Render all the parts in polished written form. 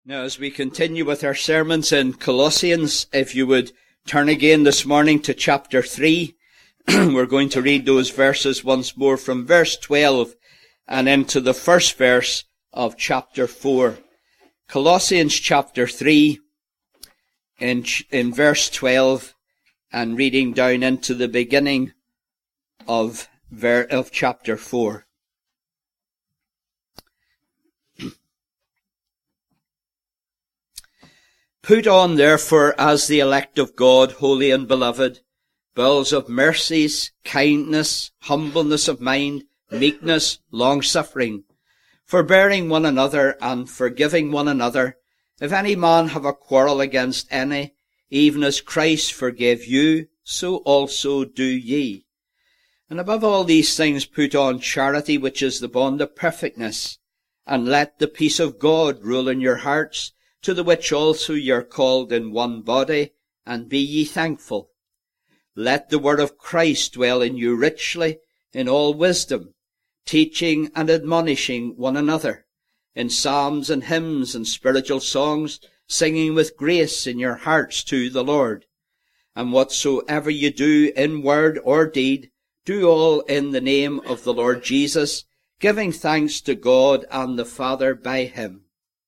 Now, as we continue with our sermons in Colossians, if you would turn again this morning to chapter 3, we're going to read those verses once more from verse 12 and into the first verse of chapter 4. Colossians chapter 3 in verse 12 and reading down into the beginning of chapter 4. Put on, therefore, as the elect of God, holy and beloved, bowels of mercies, kindness, humbleness of mind, meekness, long-suffering, forbearing one another and forgiving one another. If any man have a quarrel against any, even as Christ forgave you, so also do ye. And above all these things put on charity, which is the bond of perfectness, and let the peace of God rule in your hearts, to the which also ye are called in one body, and be ye thankful. Let the word of Christ dwell in you richly, in all wisdom, teaching and admonishing one another, in psalms and hymns and spiritual songs, singing with grace in your hearts to the Lord. And whatsoever ye do in word or deed, do all in the name of the Lord Jesus, giving thanks to God and the Father by him.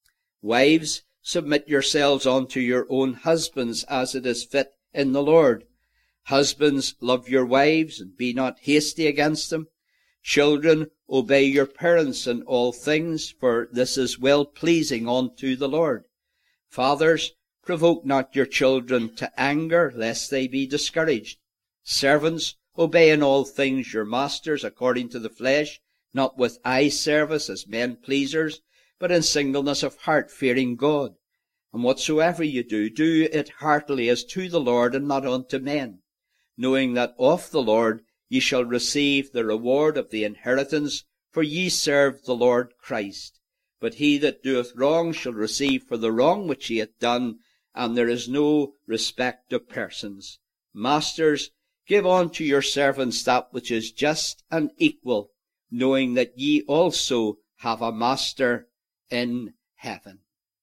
Wives, submit yourselves unto your own husbands as it is fit in the Lord. Husbands, love your wives, and be not hasty against them. Children, obey your parents in all things, for this is well-pleasing unto the Lord. Fathers, provoke not your children to anger, lest they be discouraged. Servants, obey in all things your masters according to the flesh, not with eye service as men pleasers, but in singleness of heart, fearing God. And whatsoever you do, do it heartily as to the Lord and not unto men, knowing that of the Lord ye shall receive the reward of the inheritance, for ye serve the Lord Christ. But he that doeth wrong shall receive for the wrong which he hath done, and there is no respect of persons. Masters, give unto your servants that which is just and equal, knowing that ye also have a master in heaven.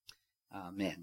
Amen.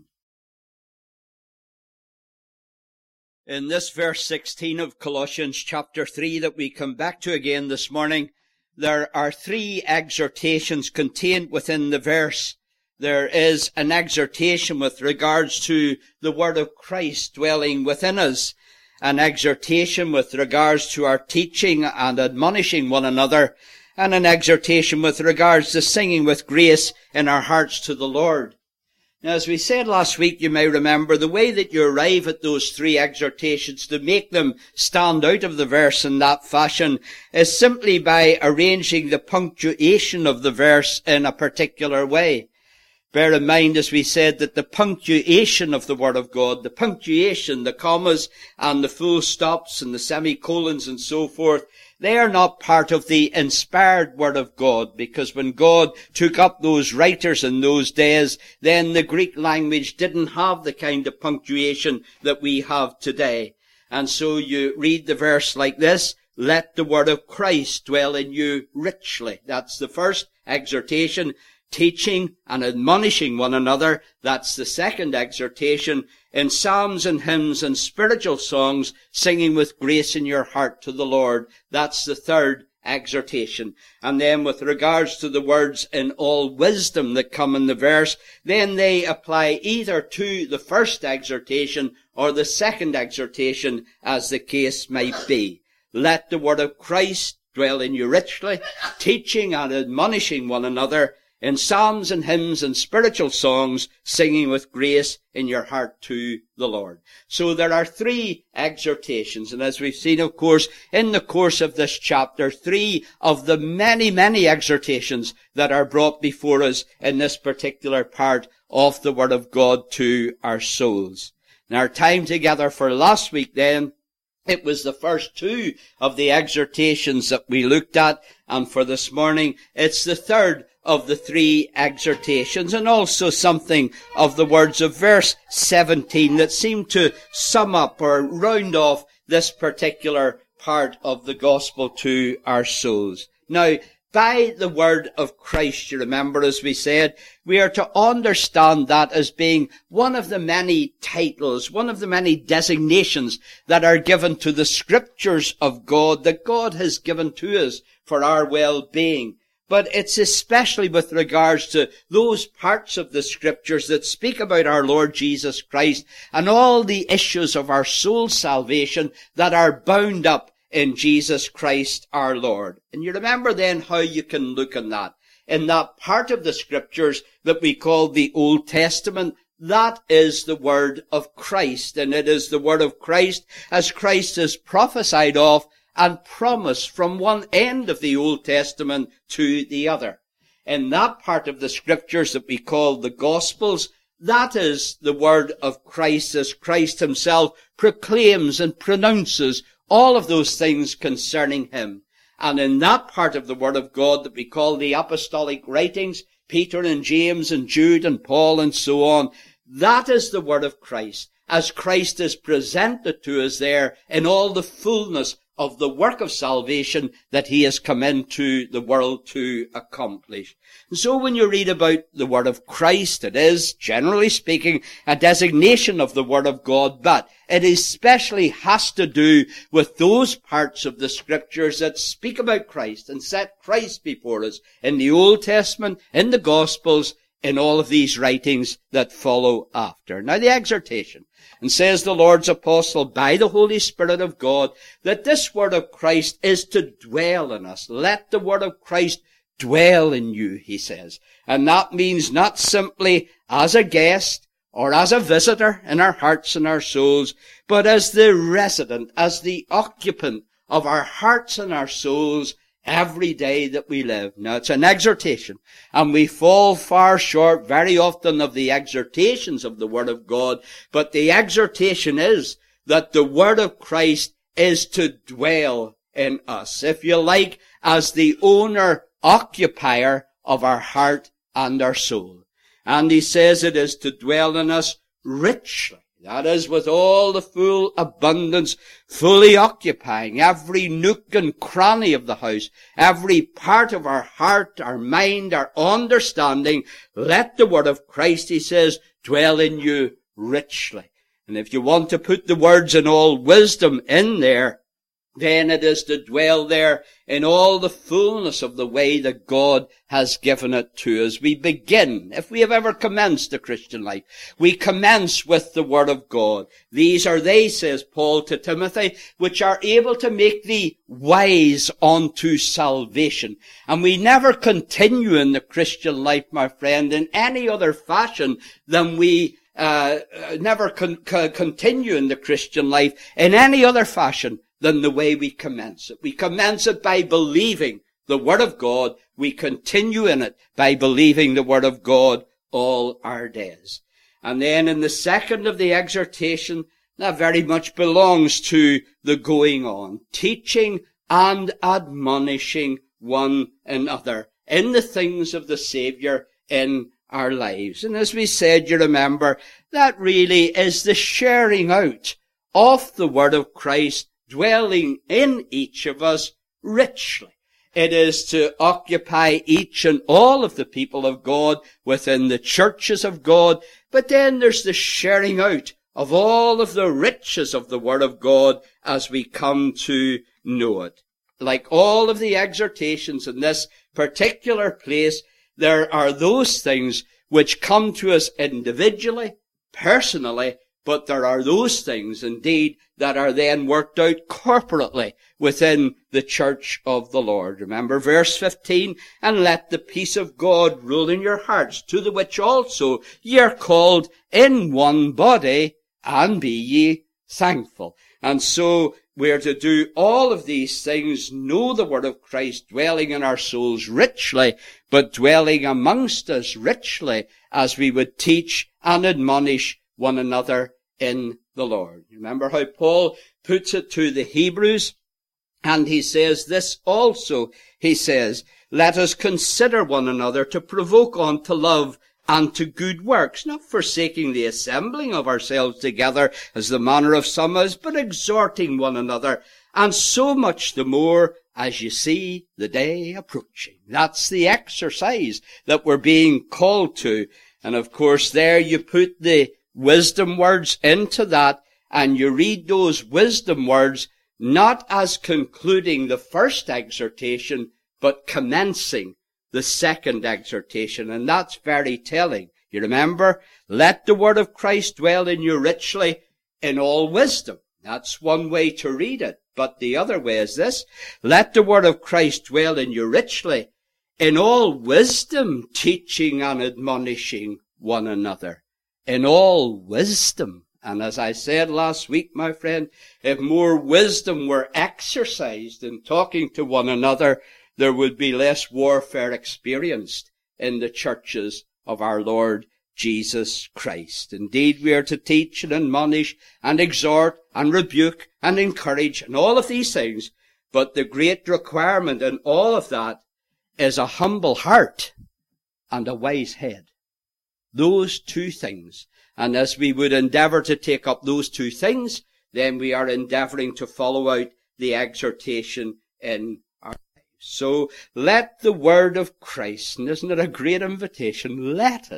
In this verse 16 of Colossians chapter 3 that we come back to again this morning, there are three exhortations contained within the verse. There is an exhortation with regards to the word of Christ dwelling within us, an exhortation with regards to our teaching and admonishing one another, and an exhortation with regards to singing with grace in our hearts to the Lord. Now, as we said last week, you may remember, the way that you arrive at those three exhortations to make them stand out of the verse in that fashion is simply by arranging the punctuation of the verse in a particular way. Bear in mind, as we said, that the punctuation of the Word of God, the punctuation, the commas and the full stops and the semicolons and so forth, they are not part of the inspired Word of God, because when God took up those writers in those days, then the Greek language didn't have the kind of punctuation that we have today. And so you read the verse like this: let the word of Christ dwell in you richly. That's the first exhortation. Teaching and admonishing one another, that's the second exhortation. In psalms and hymns and spiritual songs, singing with grace in your heart to the Lord, that's the third exhortation. And then with regards to the words in all wisdom that come in the verse, then they apply either to the first exhortation or the second exhortation, as the case might be. Let the word of Christ dwell in you richly, teaching and admonishing one another, in psalms and hymns and spiritual songs, singing with grace in your heart to the Lord. So there are three exhortations. And as we've seen, of course, in the course of this chapter, three of the many, many exhortations that are brought before us in this particular part of the Word of God to our souls. In our time together for last week then, it was the first two of the exhortations that we looked at. And for this morning, it's the third of the three exhortations, and also something of the words of verse 17 that seem to sum up or round off this particular part of the gospel to our souls. Now, by the word of Christ. You remember, as we said, we are to understand that as being one of the many titles, one of the many designations that are given to the scriptures of God, that God has given to us for our well-being. But it's especially with regards to those parts of the scriptures that speak about our Lord Jesus Christ and all the issues of our soul salvation that are bound up in Jesus Christ our Lord. And you remember then how you can look in that part of the scriptures that we call the Old Testament. That is the word of Christ, and it is the word of Christ as Christ is prophesied of and promised from one end of the Old Testament to the other. In that part of the scriptures that we call the Gospels, that is the word of Christ as Christ himself proclaims and pronounces all of those things concerning him. And in that part of the word of God that we call the apostolic writings, Peter and James and Jude and Paul and so on, that is the word of Christ as Christ is presented to us there in all the fullness of the work of salvation that he has come into the world to accomplish. And so when you read about the word of Christ, it is, generally speaking, a designation of the word of God, but it especially has to do with those parts of the scriptures that speak about Christ and set Christ before us in the Old Testament, in the Gospels, in all of these writings that follow after. Now the exhortation, and says the Lord's apostle by the Holy Spirit of God, that this word of Christ is to dwell in us. Let the word of Christ dwell in you, he says. And that means not simply as a guest or as a visitor in our hearts and our souls, but as the resident, as the occupant of our hearts and our souls every day that we live. Now, it's an exhortation, and we fall far short very often of the exhortations of the Word of God, but the exhortation is that the Word of Christ is to dwell in us, if you like, as the owner-occupier of our heart and our soul. And he says it is to dwell in us richly. That is, with all the full abundance, fully occupying every nook and cranny of the house, every part of our heart, our mind, our understanding. Let the word of Christ, he says, dwell in you richly. And if you want to put the words in all wisdom in there, then it is to dwell there in all the fullness of the way that God has given it to us. We begin, if we have ever commenced the Christian life, we commence with the Word of God. These are they, says Paul to Timothy, which are able to make thee wise unto salvation. And we never continue in the Christian life, my friend, in any other fashion than we never continue in the Christian life in any other fashion than the way we commence it. We commence it by believing the Word of God. We continue in it by believing the Word of God all our days. And then in the second of the exhortation, that very much belongs to the going on, teaching and admonishing one another in the things of the Saviour in our lives. And as we said, you remember, that really is the sharing out of the Word of Christ dwelling in each of us richly. It is to occupy each and all of the people of God within the churches of God. But then there's the sharing out of all of the riches of the Word of God as we come to know it. Like all of the exhortations in this particular place, there are those things which come to us individually, personally, but there are those things, indeed, that are then worked out corporately within the church of the Lord. Remember verse 15, and let the peace of God rule in your hearts, to the which also ye are called in one body, and be ye thankful. And so we're to do all of these things, know the word of Christ dwelling in our souls richly, but dwelling amongst us richly as we would teach and admonish one another in the Lord. Remember how Paul puts it to the Hebrews, and he says this also. He says, let us consider one another to provoke on to love and to good works, not forsaking the assembling of ourselves together as the manner of some is, but exhorting one another, and so much the more as you see the day approaching. That's the exercise that we're being called to. And of course there you put the wisdom words into that, and you read those wisdom words not as concluding the first exhortation, but commencing the second exhortation. And that's very telling. You remember, let the word of Christ dwell in you richly in all wisdom. That's one way to read it. But the other way is this: let the word of Christ dwell in you richly in all wisdom, teaching and admonishing one another. In all wisdom. And as I said last week, my friend, if more wisdom were exercised in talking to one another, there would be less warfare experienced in the churches of our Lord Jesus Christ. Indeed, we are to teach and admonish and exhort and rebuke and encourage and all of these things. But the great requirement in all of that is a humble heart and a wise head. Those two things. And as we would endeavour to take up those two things, then we are endeavouring to follow out the exhortation in our lives. So let the word of Christ, and isn't it a great invitation? Let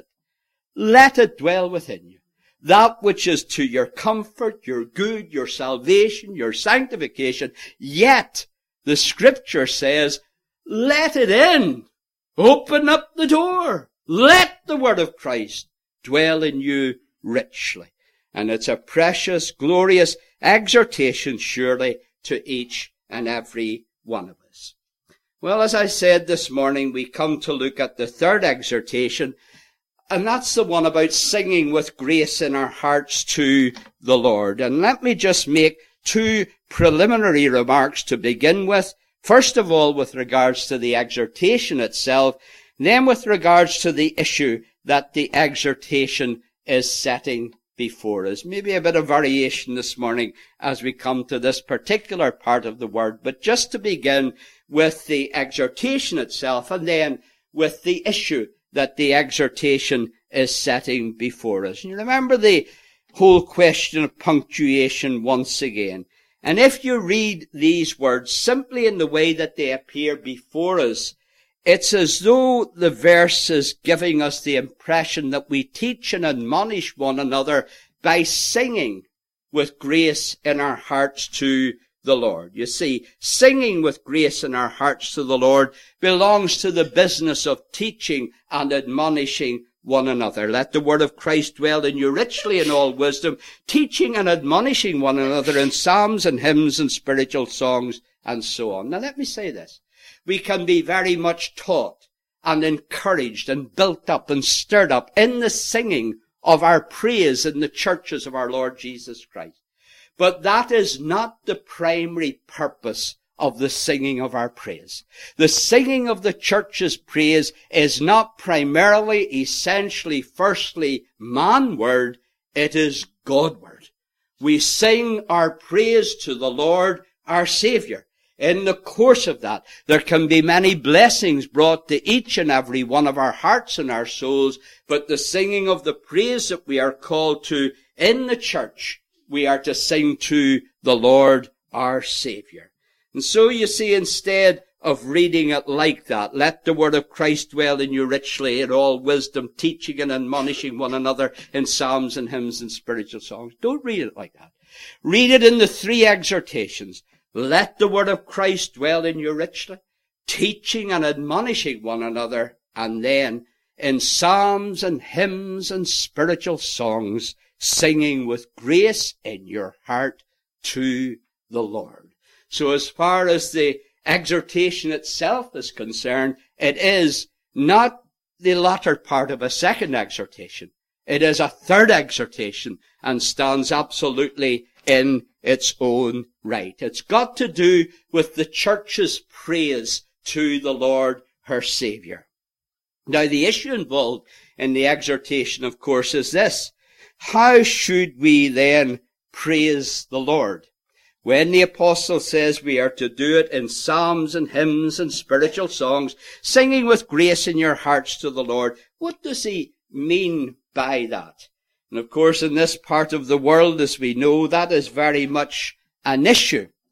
it dwell within you. That which is to your comfort, your good, your salvation, your sanctification. Yet, the scripture says, let it in. Open up the door. Let the word of Christ dwell in you richly. And it's a precious, glorious exhortation, surely, to each and every one of us. Well, as I said this morning, we come to look at the third exhortation, and that's the one about singing with grace in our hearts to the Lord. And let me just make two preliminary remarks to begin with. First of all, with regards to the exhortation itself, then with regards to the issue that the exhortation is setting before us. Maybe a bit of variation this morning as we come to this particular part of the word, but just to begin with the exhortation itself, and then with the issue that the exhortation is setting before us. And you remember the whole question of punctuation once again. And if you read these words simply in the way that they appear before us, it's as though the verse is giving us the impression that we teach and admonish one another by singing with grace in our hearts to the Lord. You see, singing with grace in our hearts to the Lord belongs to the business of teaching and admonishing one another. Let the word of Christ dwell in you richly in all wisdom, teaching and admonishing one another in psalms and hymns and spiritual songs and so on. Now let me say this. We can be very much taught and encouraged and built up and stirred up in the singing of our praise in the churches of our Lord Jesus Christ. But that is not the primary purpose of the singing of our praise. The singing of the church's praise is not primarily, essentially, firstly, man-word. It is God-word. We sing our praise to the Lord, our Saviour. In the course of that, there can be many blessings brought to each and every one of our hearts and our souls, but the singing of the praise that we are called to in the church, we are to sing to the Lord, our Saviour. And so you see, instead of reading it like that, let the word of Christ dwell in you richly in all wisdom, teaching and admonishing one another in psalms and hymns and spiritual songs. Don't read it like that. Read it in the three exhortations. Let the word of Christ dwell in you richly, teaching and admonishing one another, and then in psalms and hymns and spiritual songs, singing with grace in your heart to the Lord. So as far as the exhortation itself is concerned, it is not the latter part of a second exhortation. It is a third exhortation and stands absolutely in its own right. It's got to do with the church's praise to the Lord, her Saviour. Now, the issue involved in the exhortation, of course, is this. How should we then praise the Lord? When the apostle says we are to do it in psalms and hymns and spiritual songs, singing with grace in your hearts to the Lord, what does he mean by that? And of course, in this part of the world, as we know, that is very much an issue.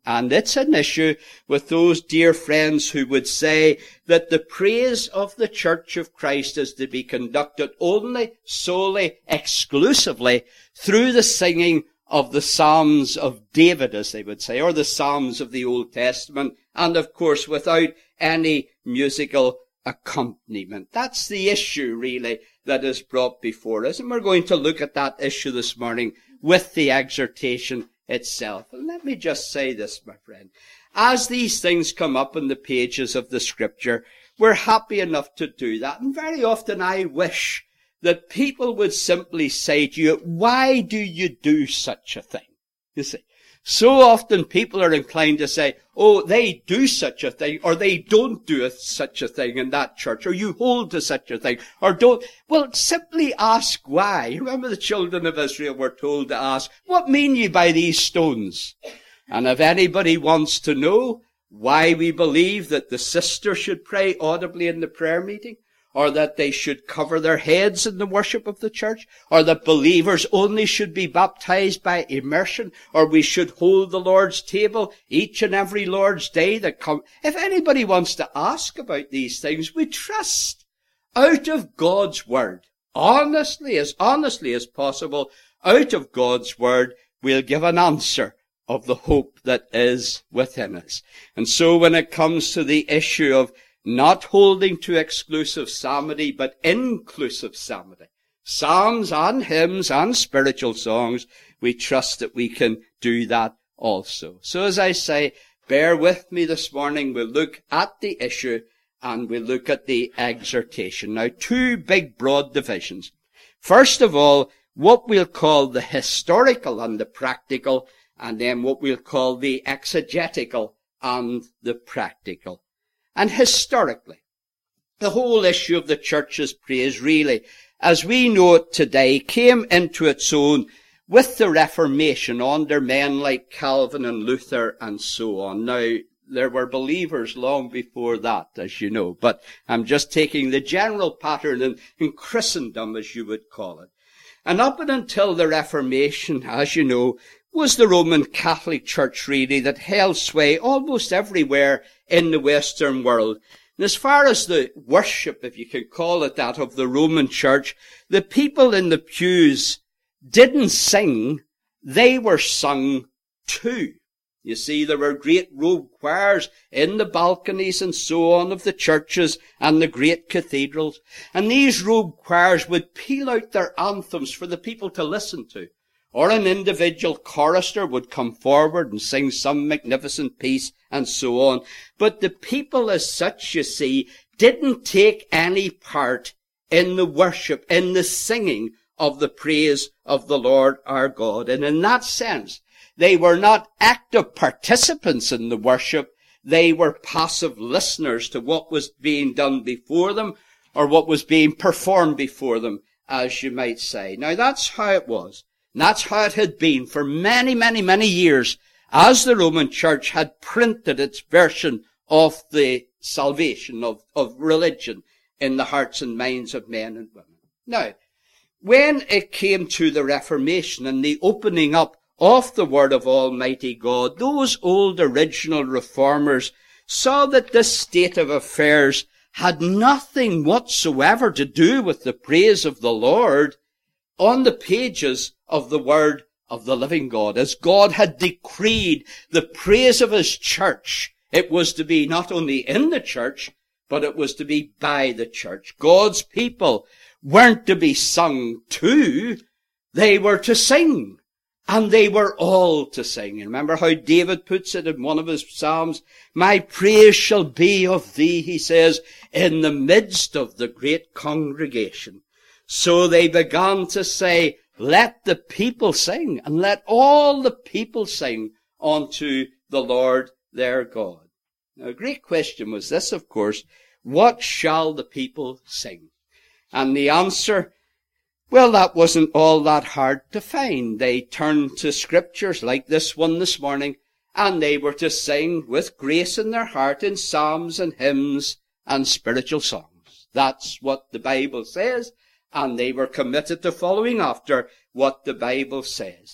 And it's an issue with those dear friends who would say that the praise of the Church of Christ is to be conducted only, solely, exclusively through the singing of the Psalms of David, as they would say, or the Psalms of the Old Testament, and of course without any musical accompaniment. That's the issue, really, that is brought before us. And we're going to look at that issue this morning with the exhortation itself. And let me just say this, my friend. As these things come up in the pages of the Scripture, we're happy enough to do that. And very often I wish that people would simply say to you, why do you do such a thing? You see, so often people are inclined to say, oh, they do such a thing, or they don't do such a thing in that church, or you hold to such a thing, or don't. Well, simply ask why. Remember the children of Israel were told to ask, what mean you by these stones? And if anybody wants to know why we believe that the sister should pray audibly in the prayer meeting, or that they should cover their heads in the worship of the church, or that believers only should be baptized by immersion, or we should hold the Lord's table each and every Lord's day that comes. If anybody wants to ask about these things, we trust out of God's Word, honestly as possible, out of God's Word, we'll give an answer of the hope that is within us. And so when it comes to the issue of not holding to exclusive psalmody, but inclusive psalmody, psalms and hymns and spiritual songs, we trust that we can do that also. So as I say, bear with me this morning. We'll look at the issue and we'll look at the exhortation. Now, two big broad divisions. First of all, what we'll call the historical and the practical, and then what we'll call the exegetical and the practical. And historically, the whole issue of the church's praise really, as we know it today, came into its own with the Reformation under men like Calvin and Luther and so on. Now, there were believers long before that, as you know, but I'm just taking the general pattern in Christendom, as you would call it. And up until the Reformation, as you know, was the Roman Catholic Church really that held sway almost everywhere in the Western world. And as far as the worship, if you can call it that, of the Roman Church, the people in the pews didn't sing, they were sung to. You see, there were great robe choirs in the balconies and so on of the churches and the great cathedrals. And these robe choirs would peal out their anthems for the people to listen to. Or an individual chorister would come forward and sing some magnificent piece and so on. But the people as such, you see, didn't take any part in the worship, in the singing of the praise of the Lord our God. And in that sense, they were not active participants in the worship. They were passive listeners to what was being done before them, or what was being performed before them, as you might say. Now, that's how it was. And that's how it had been for many, many, many years, as the Roman Church had printed its version of the salvation of religion in the hearts and minds of men and women. Now, when it came to the Reformation and the opening up of the Word of Almighty God, those old original reformers saw that this state of affairs had nothing whatsoever to do with the praise of the Lord on the pages of the Word of the living God. As God had decreed the praise of His church, it was to be not only in the church, but it was to be by the church. God's people weren't to be sung to, they were to sing. And they were all to sing. And remember how David puts it in one of his psalms? My praise shall be of thee, he says, in the midst of the great congregation. So they began to say, let the people sing, and let all the people sing unto the Lord their God. Now, a great question was this, of course, what shall the people sing? And the answer, well, that wasn't all that hard to find. They turned to scriptures like this one this morning, and they were to sing with grace in their heart in psalms and hymns and spiritual songs. That's what the Bible says, and they were committed to following after what the Bible says.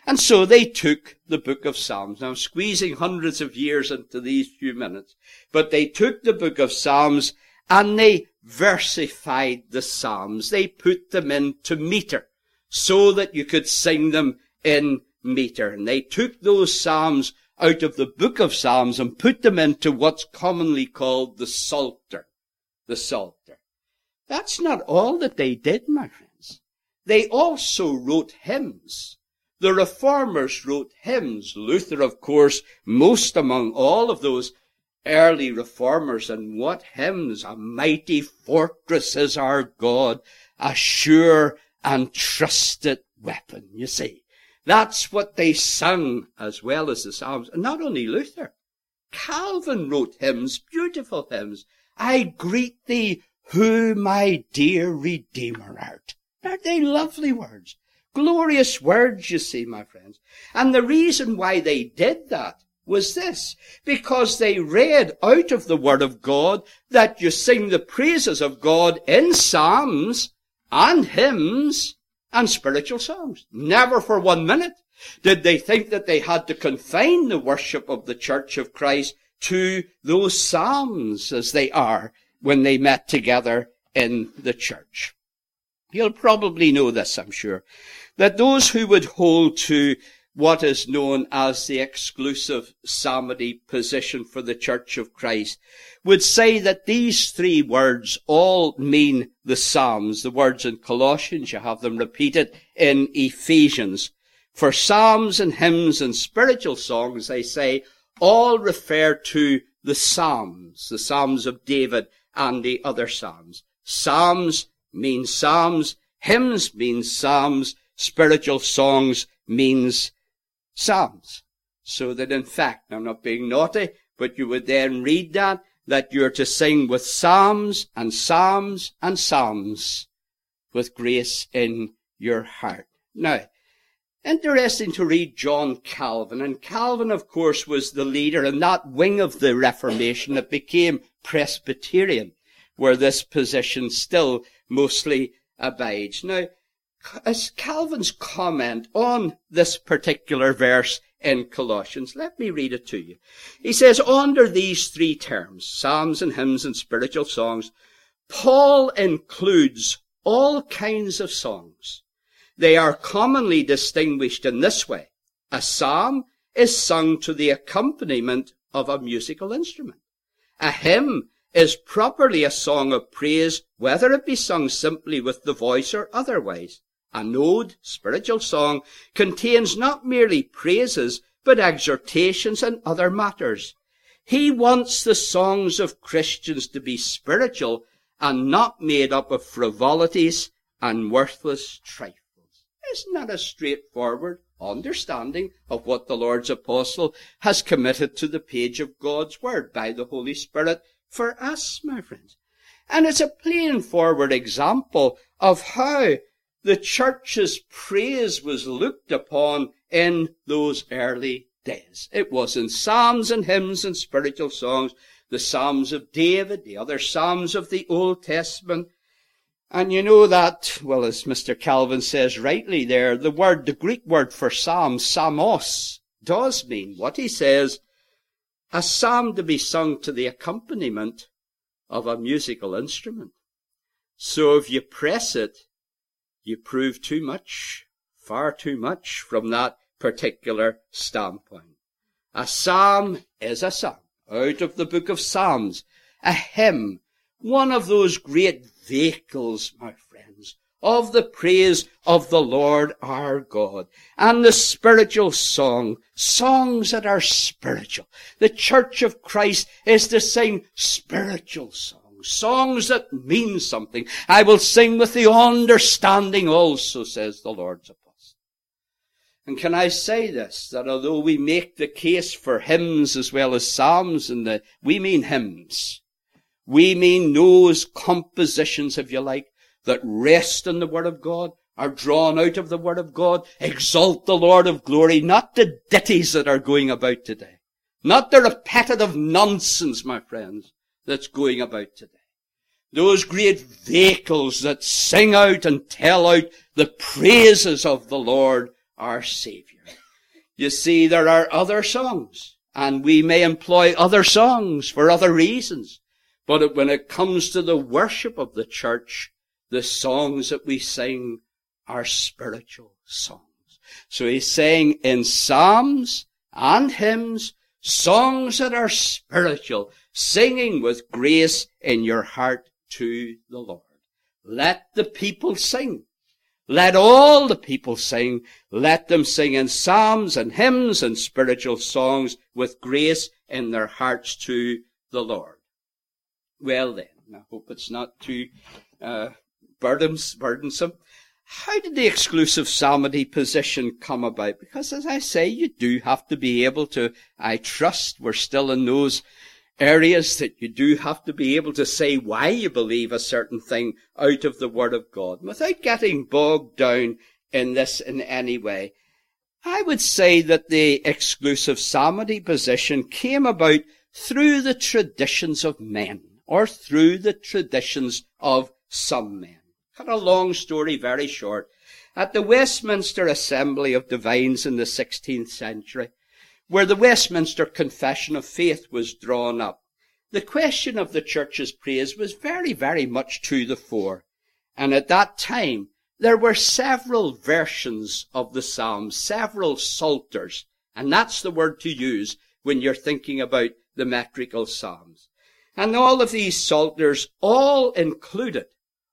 And so they took the book of Psalms. Now I'm squeezing hundreds of years into these few minutes. But they took the book of Psalms and they versified the Psalms. They put them into meter so that you could sing them in meter. And they took those Psalms out of the book of Psalms and put them into what's commonly called the Psalter. The Psalter. That's not all that they did, my friends. They also wrote hymns. The Reformers wrote hymns. Luther, of course, most among all of those early Reformers. And what hymns? A mighty fortress is our God, a sure and trusted weapon. You see, that's what they sung as well as the Psalms. And not only Luther. Calvin wrote hymns, beautiful hymns. I greet thee, who my dear Redeemer art. Aren't they lovely words? Glorious words, you see, my friends. And the reason why they did that was this, because they read out of the Word of God that you sing the praises of God in psalms and hymns and spiritual songs. Never for 1 minute did they think that they had to confine the worship of the Church of Christ to those psalms as they are when they met together in the church. You'll probably know this, I'm sure, that those who would hold to what is known as the exclusive psalmody position for the Church of Christ would say that these three words all mean the Psalms. The words in Colossians, you have them repeated in Ephesians. For psalms and hymns and spiritual songs, they say, all refer to the Psalms of David and the other Psalms. Psalms means psalms, hymns means psalms, spiritual songs means psalms. So that in fact, I'm not being naughty, but you would then read that you're to sing with psalms and psalms and psalms with grace in your heart. Now, interesting to read John Calvin. And Calvin, of course, was the leader in that wing of the Reformation that became Presbyterian, where this position still mostly abides. Now, as Calvin's comment on this particular verse in Colossians, let me read it to you. He says, under these three terms, psalms and hymns and spiritual songs, Paul includes all kinds of songs. They are commonly distinguished in this way. A psalm is sung to the accompaniment of a musical instrument. A hymn is properly a song of praise, whether it be sung simply with the voice or otherwise. An ode, spiritual song, contains not merely praises, but exhortations and other matters. He wants the songs of Christians to be spiritual and not made up of frivolities and worthless trifles. Isn't that a straightforward understanding of what the Lord's apostle has committed to the page of God's Word by the Holy Spirit for us, my friends? And it's a plain forward example of how the church's praise was looked upon in those early days. It was in psalms and hymns and spiritual songs, the Psalms of David, the other Psalms of the Old Testament. And you know that, well, as Mr. Calvin says rightly there, the Greek word for psalm, psalmos, does mean what he says, a psalm to be sung to the accompaniment of a musical instrument. So if you press it, you prove too much, far too much from that particular standpoint. A psalm is a psalm, out of the book of Psalms. A hymn, one of those great vehicles, my friends, of the praise of the Lord our God. And the spiritual song, songs that are spiritual. The Church of Christ is to sing spiritual songs. Songs that mean something. I will sing with the understanding also, says the Lord's apostle. And can I say this, that although we make the case for hymns as well as psalms, we mean hymns. We mean those compositions, if you like, that rest in the Word of God, are drawn out of the Word of God, exalt the Lord of glory, not the ditties that are going about today. Not the repetitive nonsense, my friends, that's going about today. Those great vehicles that sing out and tell out the praises of the Lord our Savior. You see, there are other songs, and we may employ other songs for other reasons. But when it comes to the worship of the church, the songs that we sing are spiritual songs. So he's saying in psalms and hymns, songs that are spiritual, singing with grace in your heart to the Lord. Let the people sing. Let all the people sing. Let them sing in psalms and hymns and spiritual songs with grace in their hearts to the Lord. Well then, I hope it's not too burdensome. How did the exclusive psalmody position come about? Because as I say, you do have to be able to, I trust we're still in those areas that you do have to be able to say why you believe a certain thing out of the Word of God without getting bogged down in this in any way. I would say that the exclusive psalmody position came about through the traditions of men, or through the traditions of some men. Cut a long story very short. At the Westminster Assembly of Divines in the 16th century, where the Westminster Confession of Faith was drawn up, the question of the church's praise was very, very much to the fore. And at that time, there were several versions of the Psalms, several psalters, and that's the word to use when you're thinking about the metrical Psalms. And all of these psalters all included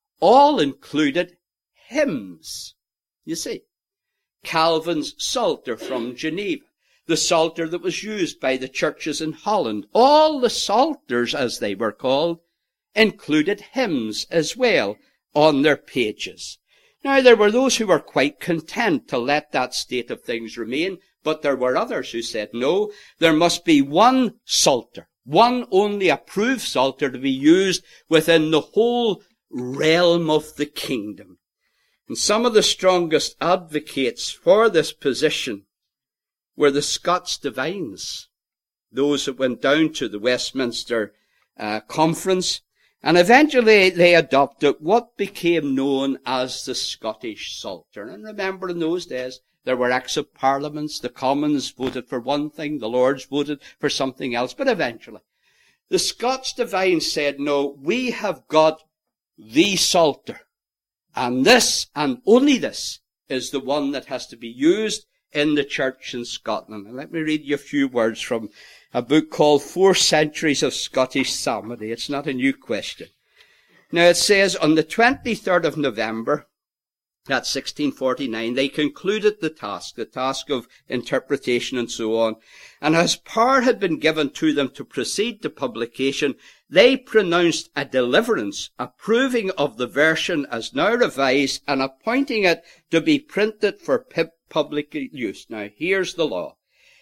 hymns. You see, Calvin's Psalter from Geneva, the Psalter that was used by the churches in Holland, all the psalters, as they were called, included hymns as well on their pages. Now, there were those who were quite content to let that state of things remain, but there were others who said, no, there must be one psalter, one only approved psalter to be used within the whole realm of the kingdom. And some of the strongest advocates for this position were the Scots divines, those that went down to the Westminster Conference, and eventually they adopted what became known as the Scottish Psalter. And remember, in those days, there were acts of parliaments, the Commons voted for one thing, the Lords voted for something else, but eventually the Scots divines said, no, we have got the Psalter, and this, and only this, is the one that has to be used in the church in Scotland. And let me read you a few words from a book called 4 Centuries of Scottish Psalmody. It's not a new question. Now it says, on the 23rd of November, that's 1649, they concluded the task of interpretation and so on. And as power had been given to them to proceed to publication, they pronounced a deliverance, approving of the version as now revised and appointing it to be printed for public use. Now, here's the law.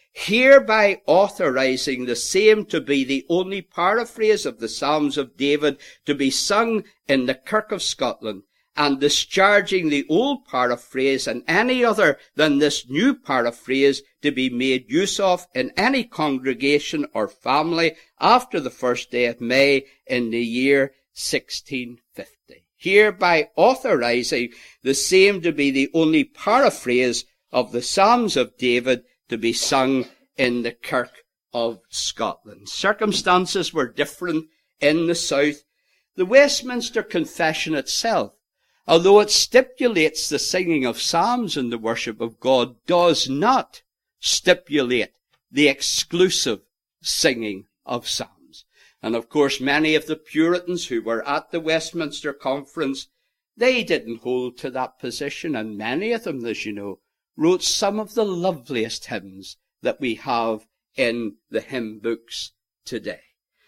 Hereby authorizing the same to be the only paraphrase of the Psalms of David to be sung in the Kirk of Scotland, and discharging the old paraphrase and any other than this new paraphrase to be made use of in any congregation or family after the first day of May in the year 1650. Hereby authorizing the same to be the only paraphrase of the Psalms of David to be sung in the Kirk of Scotland. Circumstances were different in the south. The Westminster Confession itself, although it stipulates the singing of psalms in the worship of God, does not stipulate the exclusive singing of psalms. And of course, many of the Puritans who were at the Westminster Conference, they didn't hold to that position, and many of them, as you know, wrote some of the loveliest hymns that we have in the hymn books today.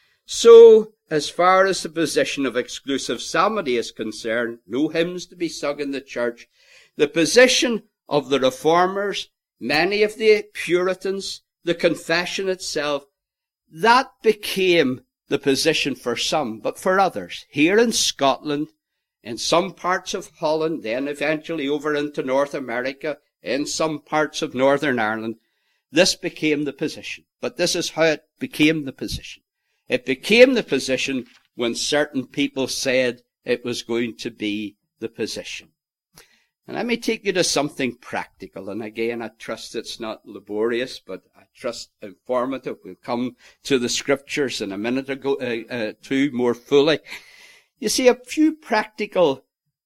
So, as far as the position of exclusive psalmody is concerned, no hymns to be sung in the church. The position of the Reformers, many of the Puritans, the Confession itself, that became the position for some, but for others, here in Scotland, in some parts of Holland, then eventually over into North America, in some parts of Northern Ireland, this became the position. But this is how it became the position. It became the position when certain people said it was going to be the position. And let me take you to something practical. And again, I trust it's not laborious, but I trust informative. We'll come to the scriptures in a minute or two more fully. You see, a few practical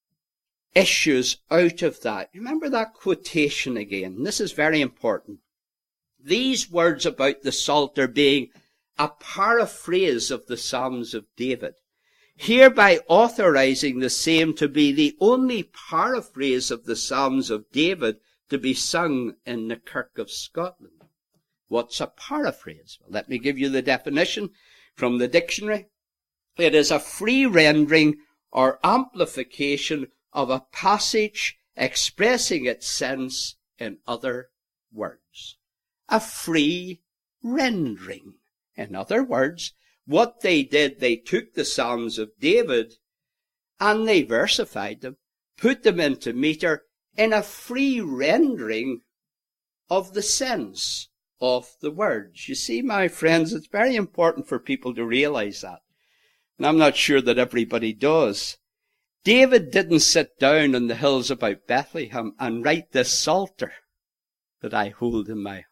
issues out of that. Remember that quotation again. This is very important. These words about the Psalter being a paraphrase of the Psalms of David, hereby authorizing the same to be the only paraphrase of the Psalms of David to be sung in the Kirk of Scotland. What's a paraphrase? Well, let me give you the definition from the dictionary. It is a free rendering or amplification of a passage expressing its sense in other words. A free rendering. In other words, what they did, they took the Psalms of David and they versified them, put them into meter in a free rendering of the sense of the words. You see, my friends, it's very important for people to realize that. And I'm not sure that everybody does. David didn't sit down on the hills about Bethlehem and write this Psalter that I hold in my hand.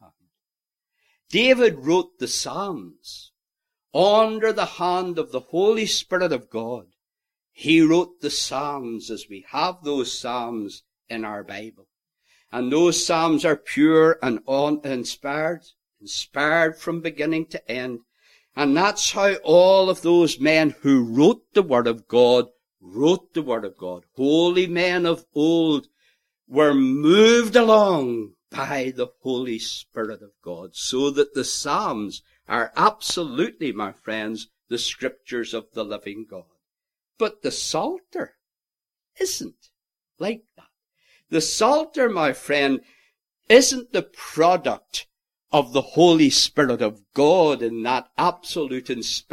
David wrote the Psalms under the hand of the Holy Spirit of God. He wrote the Psalms as we have those Psalms in our Bible. And those Psalms are pure and inspired from beginning to end. And that's how all of those men who wrote the Word of God wrote the Word of God. Holy men of old were moved along by the Holy Spirit of God, so that the Psalms are absolutely, my friends, the scriptures of the living God. But the Psalter isn't like that. The Psalter, my friend, isn't the product of the Holy Spirit of God in that absolute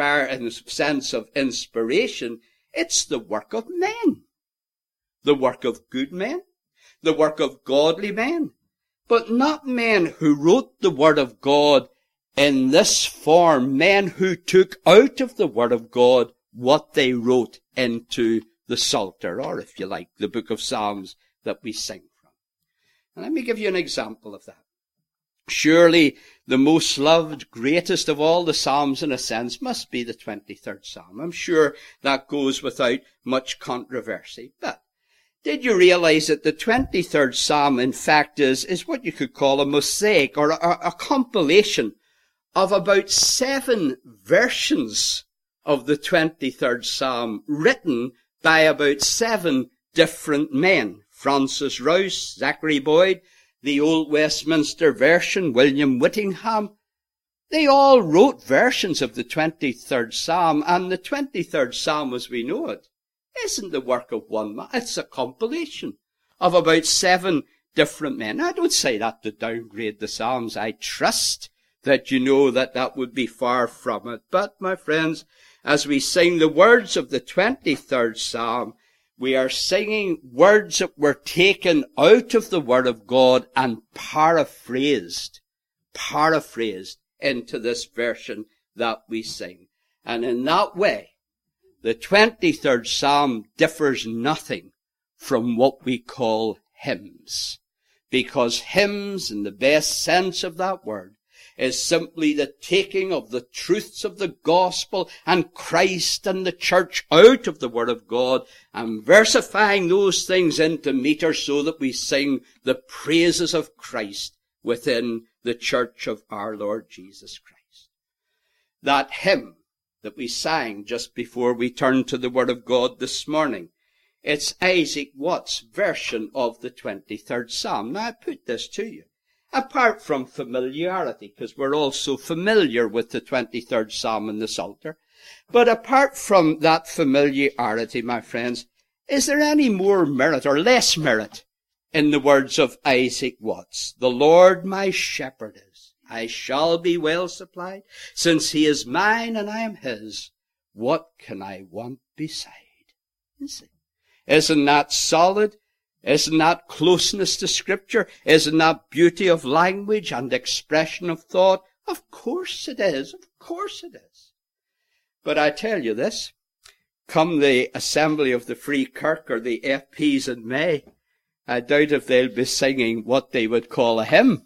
sense of inspiration. It's the work of men. The work of good men. The work of godly men. But not men who wrote the Word of God in this form. Men who took out of the Word of God what they wrote into the Psalter, or if you like, the book of Psalms that we sing from. And let me give you an example of that. Surely the most loved, greatest of all the Psalms in a sense must be the 23rd Psalm. I'm sure that goes without much controversy. But did you realize that the 23rd Psalm, in fact, is what you could call a mosaic or a compilation of about 7 versions of the 23rd Psalm written by about 7 different men? Francis Rouse, Zachary Boyd, the Old Westminster Version, William Whittingham. They all wrote versions of the 23rd Psalm, and the 23rd Psalm as we know it isn't the work of one man. It's a compilation of about 7 different men. I don't say that to downgrade the Psalms. I trust that you know that would be far from it. But, my friends, as we sing the words of the 23rd Psalm, we are singing words that were taken out of the Word of God and paraphrased into this version that we sing. And in that way, the 23rd Psalm differs nothing from what we call hymns. Because hymns, in the best sense of that word, is simply the taking of the truths of the gospel and Christ and the church out of the Word of God and versifying those things into meter so that we sing the praises of Christ within the church of our Lord Jesus Christ. That hymn that we sang just before we turned to the Word of God this morning, it's Isaac Watts' version of the 23rd Psalm. Now I put this to you. Apart from familiarity, because we're all so familiar with the 23rd Psalm and the Psalter. But apart from that familiarity, my friends, is there any more merit or less merit in the words of Isaac Watts? The Lord my shepherd is. I shall be well supplied. Since he is mine and I am his, what can I want beside? Isn't that solid? Isn't that closeness to Scripture? Isn't that beauty of language and expression of thought? Of course it is. Of course it is. But I tell you this, come the Assembly of the Free Kirk or the FPs in May, I doubt if they'll be singing what they would call a hymn,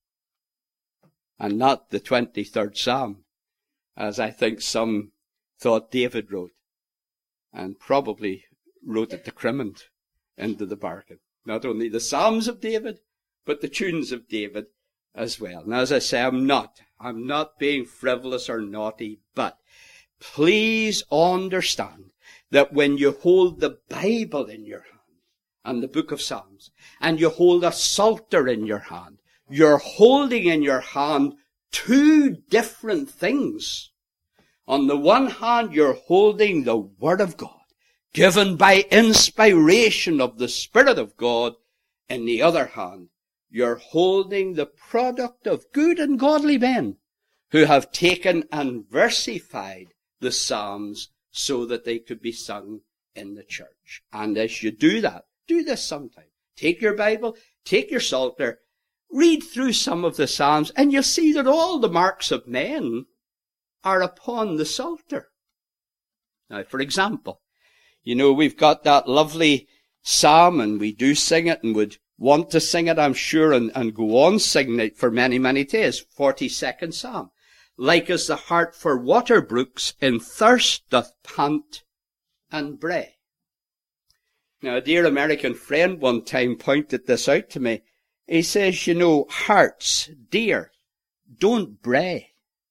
and not the 23rd Psalm, as I think some thought David wrote, and probably wrote it to Crimond into the bargain. Not only the Psalms of David, but the tunes of David as well. Now, as I say, I'm not being frivolous or naughty, but please understand that when you hold the Bible in your hand, and the book of Psalms, and you hold a psalter in your hand, you're holding in your hand two different things. On the one hand, you're holding the Word of God, given by inspiration of the Spirit of God. In the other hand, you're holding the product of good and godly men who have taken and versified the Psalms so that they could be sung in the church. And as you do that, do this sometime. Take your Bible, take your Psalter, read through some of the Psalms, and you'll see that all the marks of men are upon the Psalter. Now, for example, we've got that lovely psalm, and we do sing it, and would want to sing it, I'm sure, and go on singing it for many, many days. 42nd Psalm. Like as the hart for water brooks in thirst doth pant and bray. Now, a dear American friend one time pointed this out to me. He says, hearts, deer, don't bray.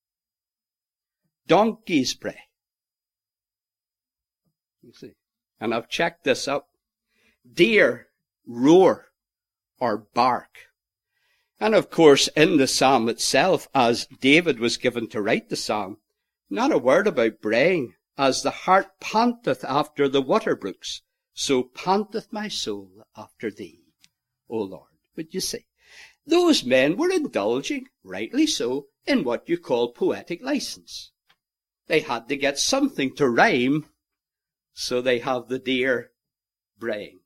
Donkeys bray. You see. And I've checked this up. Deer roar or bark. And of course, in the psalm itself, as David was given to write the psalm, not a word about braying. As the hart panteth after the water brooks, so panteth my soul after thee, O Lord. But you see, those men were indulging, rightly so, in what you call poetic license. They had to get something to rhyme, so they have the deer braying.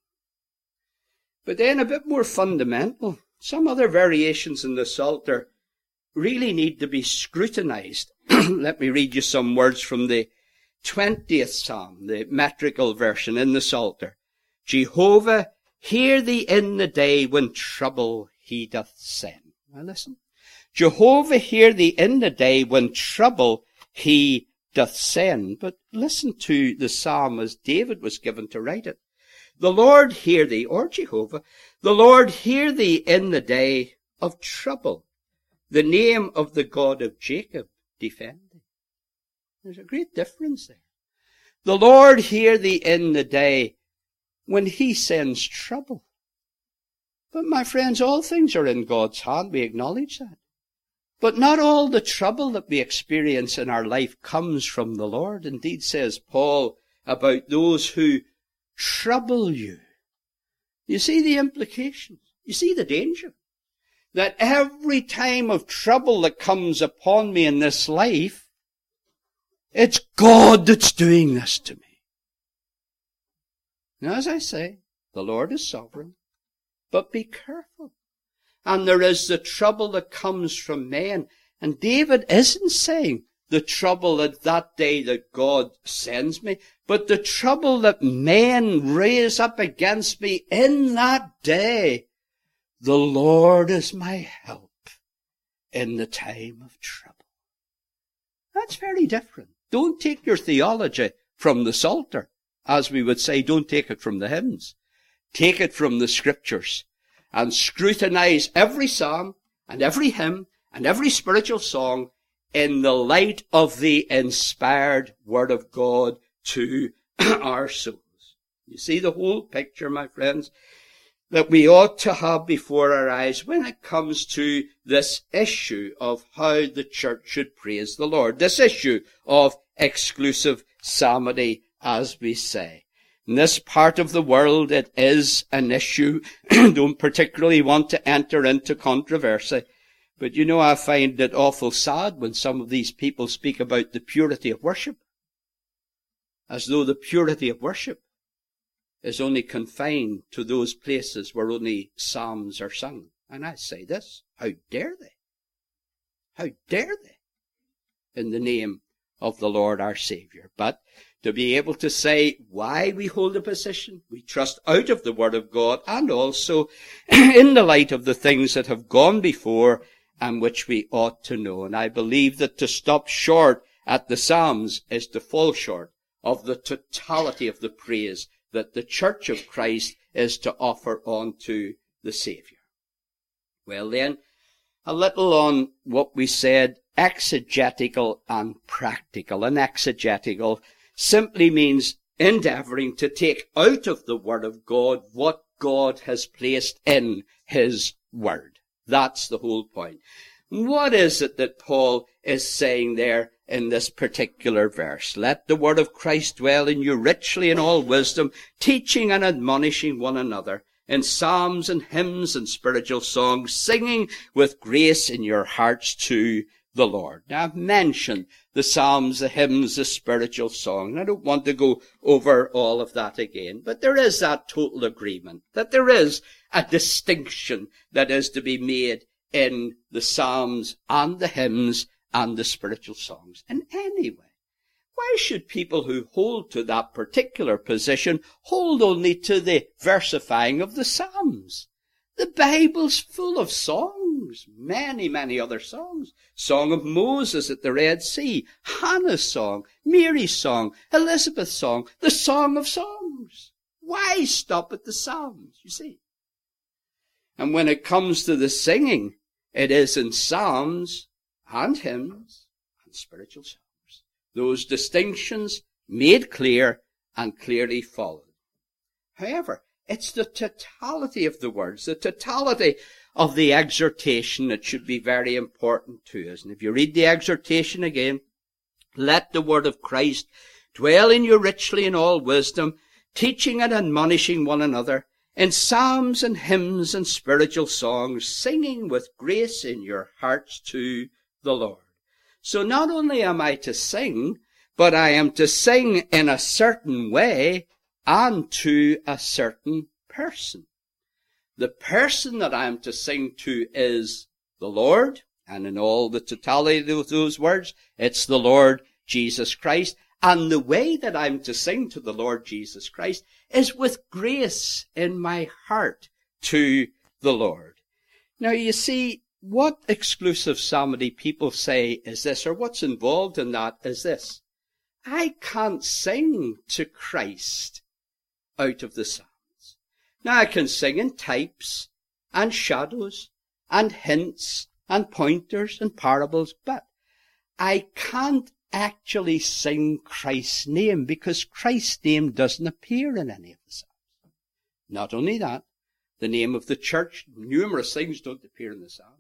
But then a bit more fundamental, some other variations in the Psalter really need to be scrutinized. Let me read you some words from the 20th Psalm, the metrical version in the Psalter. Jehovah, hear thee in the day when trouble he doth send. Now listen. Jehovah, hear thee in the day when trouble he doth send. But listen to the psalm as David was given to write it. The Lord hear thee, or Jehovah, the Lord hear thee in the day of trouble. The name of the God of Jacob defend thee. There's a great difference there. The Lord hear thee in the day when he sends trouble. But my friends, all things are in God's hand. We acknowledge that. But not all the trouble that we experience in our life comes from the Lord. Indeed, says Paul about those who trouble you. You see the implications. You see the danger. That every time of trouble that comes upon me in this life, it's God that's doing this to me. Now, as I say, the Lord is sovereign, but be careful. And there is the trouble that comes from men. And David isn't saying the trouble at that day that God sends me, but the trouble that men raise up against me in that day. The Lord is my help in the time of trouble. That's very different. Don't take your theology from the Psalter. As we would say, don't take it from the hymns. Take it from the Scriptures and scrutinize every psalm and every hymn and every spiritual song in the light of the inspired Word of God to our souls. You see the whole picture, my friends, that we ought to have before our eyes when it comes to this issue of how the church should praise the Lord. This issue of exclusive psalmody, as we say. In this part of the world, it is an issue. Don't particularly want to enter into controversy. But I find it awful sad when some of these people speak about the purity of worship, as though the purity of worship is only confined to those places where only psalms are sung. And I say this, how dare they? How dare they? In the name of the Lord our Saviour. But to be able to say why we hold a position. We trust out of the Word of God and also in the light of the things that have gone before and which we ought to know. And I believe that to stop short at the Psalms is to fall short of the totality of the praise that the Church of Christ is to offer unto the Saviour. Well then, a little on what we said, exegetical and practical. And exegetical simply means endeavouring to take out of the Word of God what God has placed in His Word. That's the whole point. What is it that Paul is saying there in this particular verse? Let the word of Christ dwell in you richly in all wisdom, teaching and admonishing one another in psalms and hymns and spiritual songs, singing with grace in your hearts to the Lord. Now, I've mentioned the psalms, the hymns, the spiritual songs. I don't want to go over all of that again, but there is that total agreement that there is a distinction that is to be made in the psalms and the hymns and the spiritual songs. And anyway, why should people who hold to that particular position hold only to the versifying of the psalms? The Bible's full of songs, many, many other songs. Song of Moses at the Red Sea, Hannah's song, Mary's song, Elizabeth's song, the Song of Songs. Why stop at the psalms, you see? And when it comes to the singing, it is in psalms and hymns and spiritual songs. Those distinctions made clear and clearly followed. However, it's the totality of the words, the totality of the exhortation that should be very important to us. And if you read the exhortation again, let the word of Christ dwell in you richly in all wisdom, teaching and admonishing one another in psalms and hymns and spiritual songs, singing with grace in your hearts to the Lord. So not only am I to sing, but I am to sing in a certain way and to a certain person. The person that I am to sing to is the Lord, and in all the totality of those words, it's the Lord Jesus Christ. And the way that I'm to sing to the Lord Jesus Christ is with grace in my heart to the Lord. Now you see, what exclusive psalmody people say is this, or what's involved in that is this. I can't sing to Christ out of the psalms. Now I can sing in types and shadows and hints and pointers and parables, but I can't actually sing Christ's name because Christ's name doesn't appear in any of the psalms. Not only that, the name of the church, numerous things don't appear in the psalms.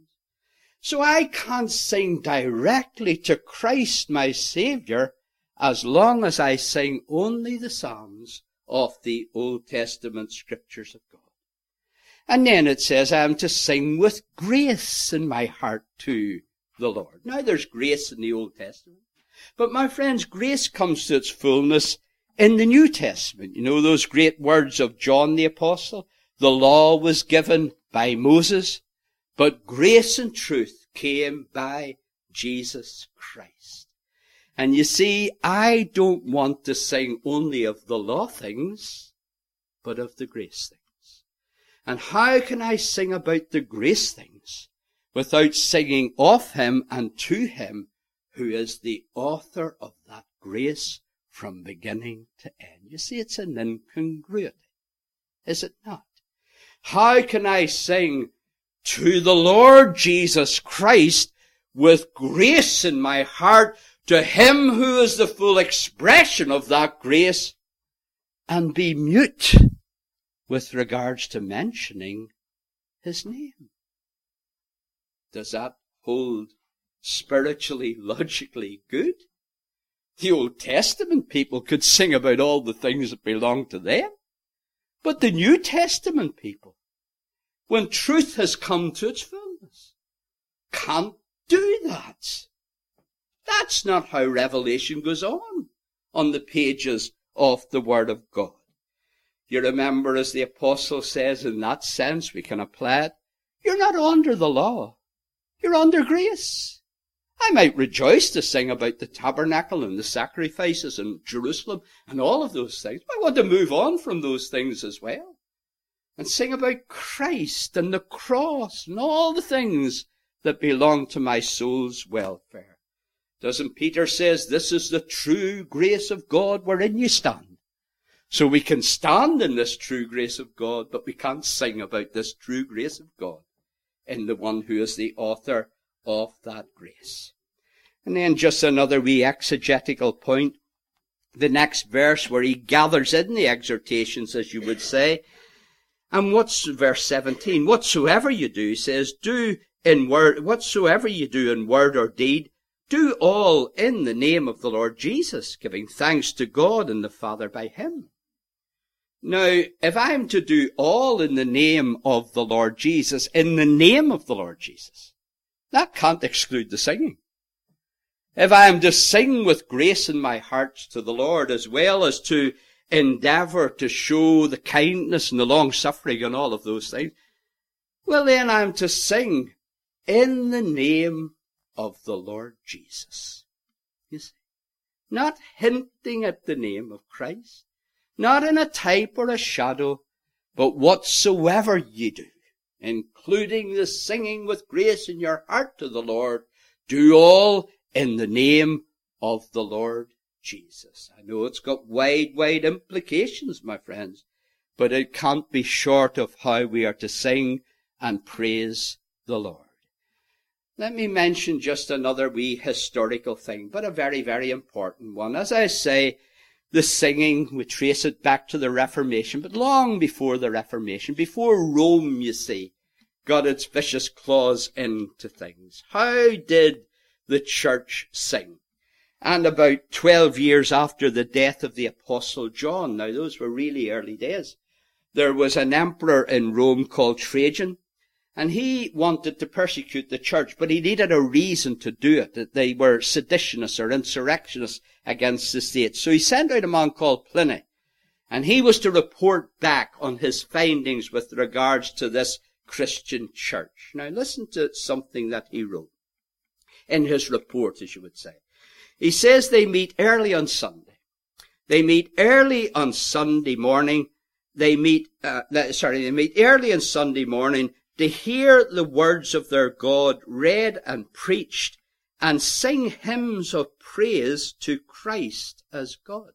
So I can't sing directly to Christ my Saviour as long as I sing only the psalms of the Old Testament scriptures of God. And then it says I am to sing with grace in my heart to the Lord. Now there's grace in the Old Testament. But my friends, grace comes to its fullness in the New Testament. You know those great words of John the Apostle? The law was given by Moses, but grace and truth came by Jesus Christ. And you see, I don't want to sing only of the law things, but of the grace things. And how can I sing about the grace things without singing of Him and to Him who is the author of that grace from beginning to end? You see, it's an incongruity, is it not? How can I sing to the Lord Jesus Christ with grace in my heart to Him who is the full expression of that grace and be mute with regards to mentioning His name? Does that hold spiritually, logically good? The Old Testament people could sing about all the things that belong to them. But the New Testament people, when truth has come to its fullness, can't do that. That's not how revelation goes on the pages of the Word of God. You remember, as the Apostle says, in that sense, we can apply it, you're not under the law. You're under grace. I might rejoice to sing about the tabernacle and the sacrifices in Jerusalem and all of those things. But I want to move on from those things as well and sing about Christ and the cross and all the things that belong to my soul's welfare. Doesn't Peter says, this is the true grace of God wherein you stand. So we can stand in this true grace of God, but we can't sing about this true grace of God in the one who is the author of that grace. And then just another wee exegetical point. The next verse where he gathers in the exhortations, as you would say. And what's verse 17? Whatsoever you do, he says, whatsoever you do in word or deed, do all in the name of the Lord Jesus, giving thanks to God and the Father by him. Now, if I'm to do all in the name of the Lord Jesus, in the name of the Lord Jesus, that can't exclude the singing. If I am to sing with grace in my heart to the Lord, as well as to endeavour to show the kindness and the long-suffering and all of those things, well then I'm to sing in the name of the Lord Jesus. You see, not hinting at the name of Christ, not in a type or a shadow, but whatsoever ye do, including the singing with grace in your heart to the Lord, do all in the name of the Lord Jesus. I know it's got wide implications, my friends, but it can't be short of how we are to sing and praise the Lord. Let me mention just another wee historical thing, but a very, very important one. As I say, the singing, we trace it back to the Reformation, but long before the Reformation, before Rome, you see, got its vicious claws into things. How did the church sing? And about 12 years after the death of the Apostle John, now those were really early days, there was an emperor in Rome called Trajan, and he wanted to persecute the church, but he needed a reason to do it, that they were seditionists or insurrectionists against the state. So he sent out a man called Pliny, and he was to report back on his findings with regards to this Christian church. Now listen to something that he wrote in his report, as you would say. He says they meet early on Sunday. They meet early on Sunday morning. They meet early on Sunday morning to hear the words of their God read and preached and sing hymns of praise to Christ as God.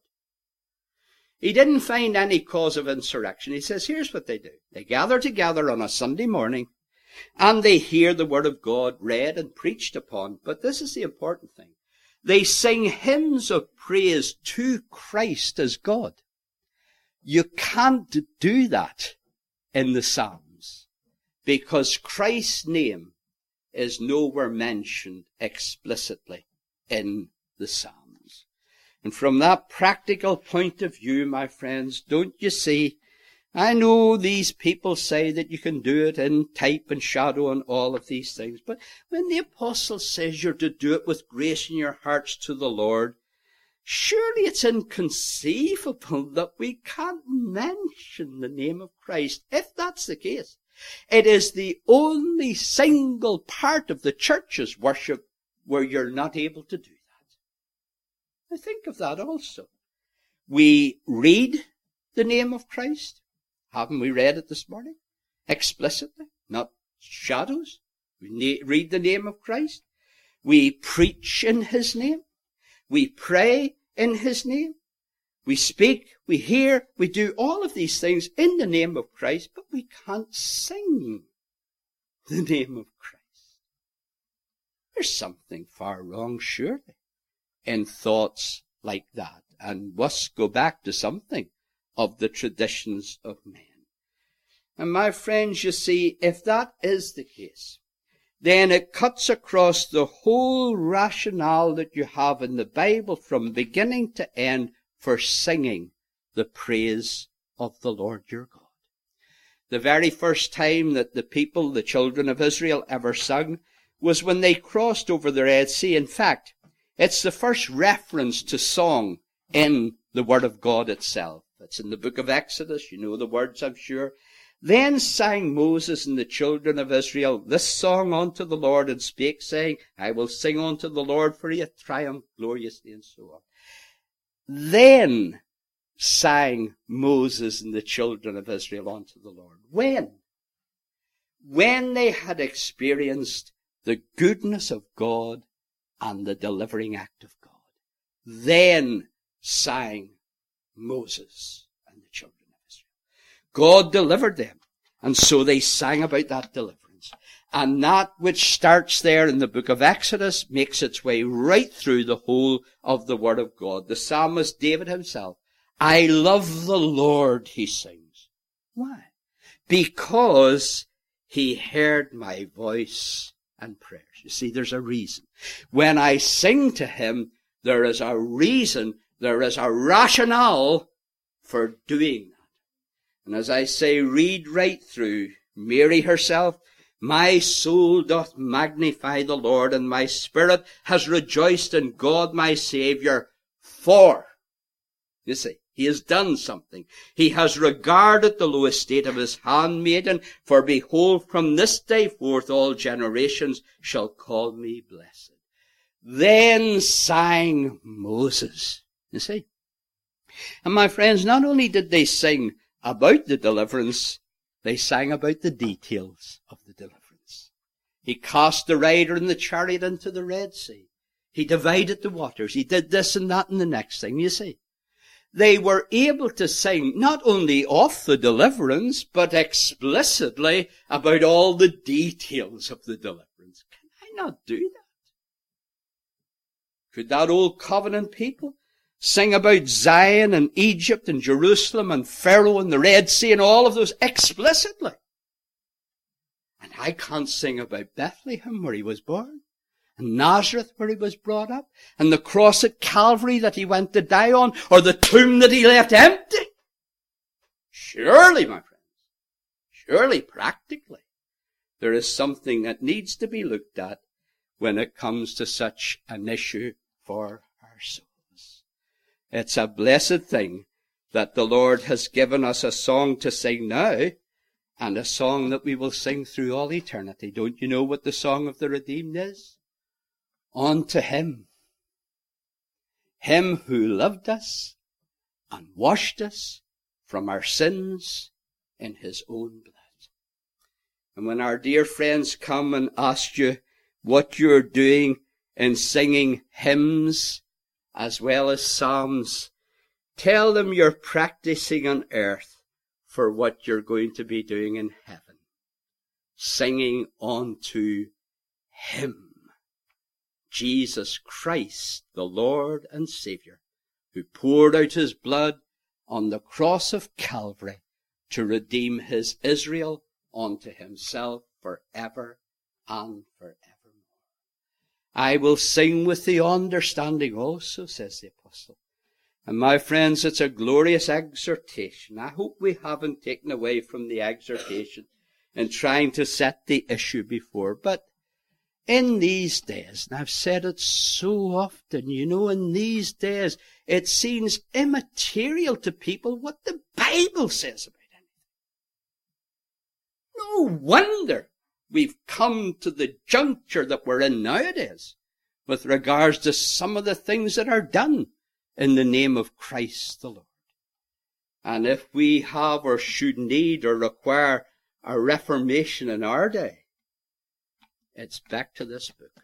He didn't find any cause of insurrection. He says, here's what they do. They gather together on a Sunday morning and they hear the word of God read and preached upon. But this is the important thing. They sing hymns of praise to Christ as God. You can't do that in the Psalms because Christ's name is nowhere mentioned explicitly in the Psalms. And from that practical point of view, my friends, don't you see, I know these people say that you can do it in type and shadow and all of these things, but when the apostle says you're to do it with grace in your hearts to the Lord, surely it's inconceivable that we can't mention the name of Christ. If that's the case, it is the only single part of the church's worship where you're not able to do that. Now think of that also. We read the name of Christ. Haven't we read it this morning? Explicitly, not shadows. We read the name of Christ. We preach in his name. We pray in his name. We speak, we hear, we do all of these things in the name of Christ, but we can't sing the name of Christ. There's something far wrong, surely, in thoughts like that, and must go back to something of the traditions of men. And my friends, you see, if that is the case, then it cuts across the whole rationale that you have in the Bible from beginning to end for singing the praise of the Lord your God. The very first time that the people, the children of Israel, ever sung was when they crossed over the Red Sea. In fact, it's the first reference to song in the Word of God itself. It's in the book of Exodus. You know the words, I'm sure. Then sang Moses and the children of Israel this song unto the Lord, and spake, saying, I will sing unto the Lord, for he hath triumphed gloriously, and so on. Then sang Moses and the children of Israel unto the Lord. When? When they had experienced the goodness of God and the delivering act of God. Then sang Moses and the children of Israel. God delivered them, and so they sang about that deliverance. And that which starts there in the book of Exodus makes its way right through the whole of the Word of God. The psalmist David himself, I love the Lord, he sings. Why? Because he heard my voice and prayers. You see, there's a reason. When I sing to him, there is a reason, there is a rationale for doing that. And as I say, read right through, Mary herself, my soul doth magnify the Lord, and my spirit has rejoiced in God my Saviour, for, you see, he has done something. He has regarded the low estate of his handmaiden, for behold, from this day forth all generations shall call me blessed. Then sang Moses. You see? And my friends, not only did they sing about the deliverance, they sang about the details of the deliverance. He cast the rider and the chariot into the Red Sea. He divided the waters. He did this and that and the next thing, you see. They were able to sing not only of the deliverance, but explicitly about all the details of the deliverance. Can I not do that? Could that old covenant people sing about Zion and Egypt and Jerusalem and Pharaoh and the Red Sea and all of those explicitly? And I can't sing about Bethlehem where he was born, and Nazareth where he was brought up, and the cross at Calvary that he went to die on, or the tomb that he left empty. Surely, my friends, surely practically, there is something that needs to be looked at when it comes to such an issue for our souls. It's a blessed thing that the Lord has given us a song to sing now, and a song that we will sing through all eternity. Don't you know what the song of the redeemed is? Unto him who loved us and washed us from our sins in his own blood. And when our dear friends come and ask you what you're doing in singing hymns as well as psalms, tell them you're practicing on earth for what you're going to be doing in heaven. Singing unto him. Jesus Christ, the Lord and Saviour, who poured out his blood on the cross of Calvary to redeem his Israel unto himself forever and forevermore. I will sing with the understanding also, says the apostle. And my friends, it's a glorious exhortation. I hope we haven't taken away from the exhortation in trying to set the issue before, but in these days, and I've said it so often, in these days, it seems immaterial to people what the Bible says about anything. No wonder we've come to the juncture that we're in nowadays with regards to some of the things that are done in the name of Christ the Lord. And if we have or should need or require a reformation in our day, it's back to this book,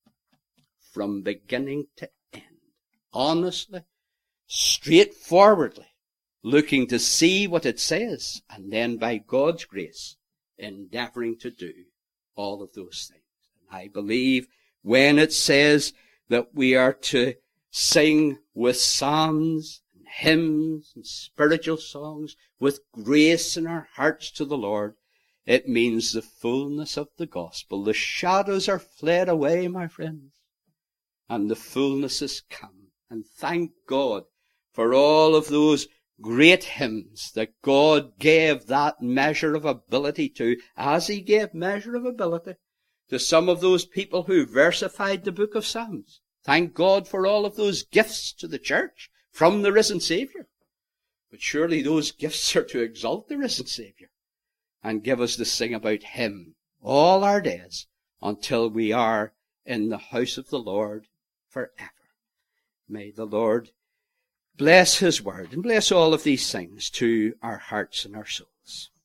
from beginning to end, honestly, straightforwardly, looking to see what it says, and then by God's grace, endeavoring to do all of those things. And I believe when it says that we are to sing with psalms and hymns and spiritual songs with grace in our hearts to the Lord, it means the fullness of the gospel. The shadows are fled away, my friends, and the fullness has come. And thank God for all of those great hymns that God gave that measure of ability to, as he gave measure of ability to some of those people who versified the book of Psalms. Thank God for all of those gifts to the church from the risen Saviour. But surely those gifts are to exalt the risen Saviour. and give us to sing about him all our days until we are in the house of the Lord forever. May the Lord bless his word and bless all of these things to our hearts and our souls.